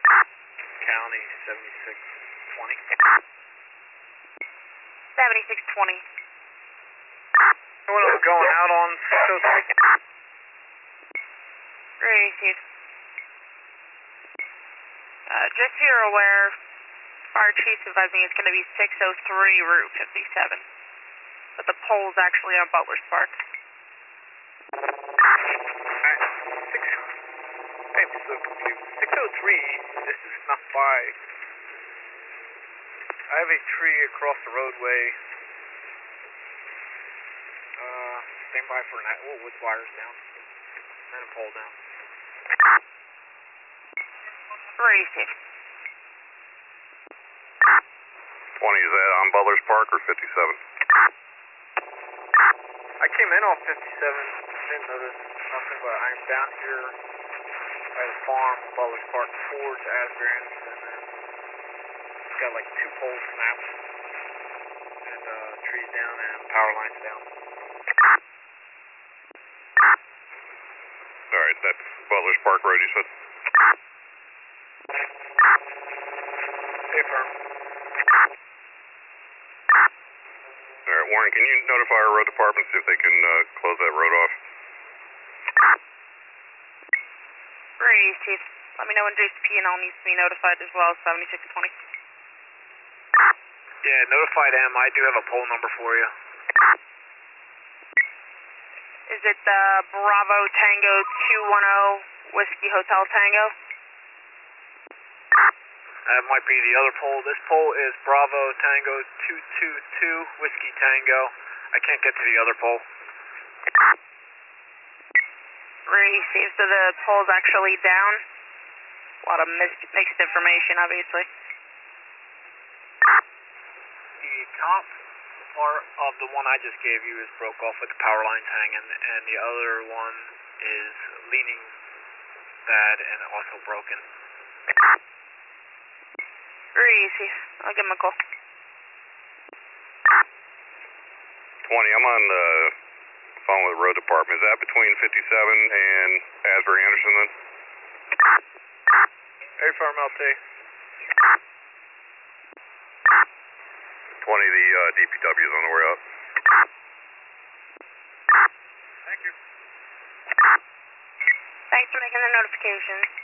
County 7620. 7620. Anyone going out on 603? Received. Just so you're aware, Fire Chief's advising it's going to be 603 Route 57. But the pole's actually on Butler's Park. I'm so confused. 603, this is not by. I have a tree across the roadway. Stand by for an. Oh, with wires down. And a pole down. Received. 20, is that on Butler's Park or 57? I came in on 57, didn't notice nothing, but I'm down here by the farm, Butler's Park, towards Asbury Anderson, and then it's got like 2 poles snapped, and trees down, and power lines down. Alright, that's Butler's Park Road, you said? Affirm. Alright, Warren, can you notify our road department, see if they can close that road off? Received. Let me know when JCP and all needs to be notified as well, 7620. Yeah, notify them. I do have a poll number for you. Is it Bravo Tango 210 Whiskey Hotel Tango? That might be the other poll. This poll is Bravo Tango 222 Whiskey Tango. I can't get to the other poll. Received. So the pole's actually down. A lot of mixed information, obviously. The top part of the one I just gave you is broke off with the power lines hanging, and the other one is leaning bad and also broken. Received. I'll give him a call. 20, I'm on the phone with the road department. Is that between 57 and Asbury Anderson then? Affirm LT. 20, the DPW is on the way up. Thank you. Thanks for making the notification.